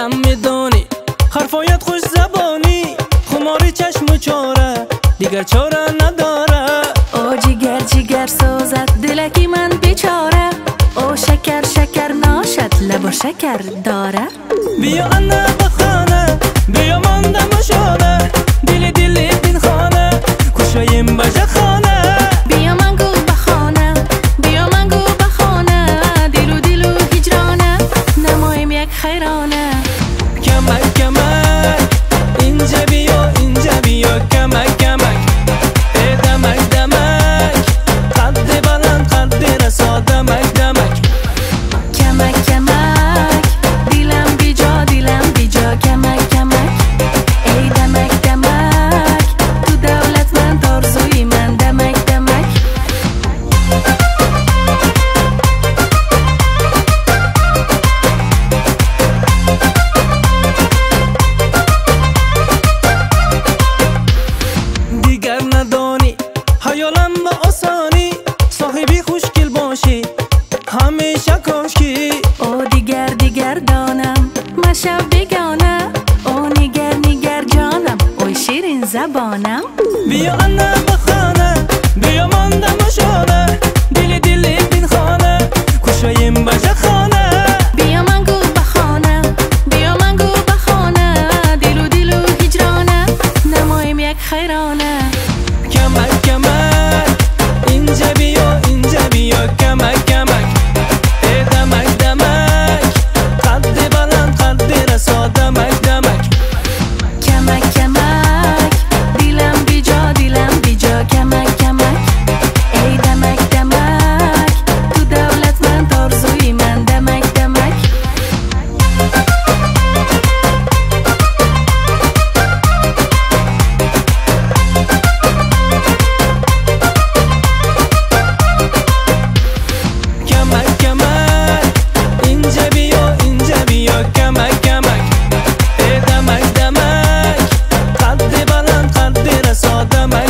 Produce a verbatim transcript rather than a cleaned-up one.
خودم میدانی حرفایت خوش زبانی خماری چشم و چاره دیگر چاره نداره. او جگر جگر سازد دلکی من بیچاره، او شکر شکر ناشد لب و شکر داره. بیا انا بخانه بیا ماندم و شانه دلی دلی بین خانه کشایم بجه خانه. بیا من گو بخانه بیا من گو بخانه دیلو دیلو هجرانه نمایم یک خیرانه. کمک کمک اینجا بیا اینجا بیا کمک کمک ای دمک دمک قد بلند قد رسا دمک دمک. کمک کمک دیلم بیجا دیلم بیجا کمک کمک ای دمک دمک تو دولت من تارزوی من دمک دمک. دیگر ندانی حیالم به آسانی صاحبی خوشگل باشی همیشه کاشکی. او دیگر دیگر دانم مشب بگانه، او نیگر نیگر جانم اوی شیرین زبانم. بیا انا بخانه بیا ماندم و شانه دلی دلی بین خانه کشایم بجه خانه. بیا من گو بخانه بیا من گو بخانه دیلو دیلو هجرانه نمایم یک خیرانه. کمک کمک اینجا بیا اینجا بیا کمک کمک ای دمک دمک قد بلند قد رسا دمک دمک. کمک کمک دیلم بیجا دیلم بیجا کمک کمک ای دمک دمک تو دولت من تارزوی من دمک دمک. کمک کمک اینجا بیا اینجا بیا کمک کمک ای دمک دمک قد بلند قد رسا دمک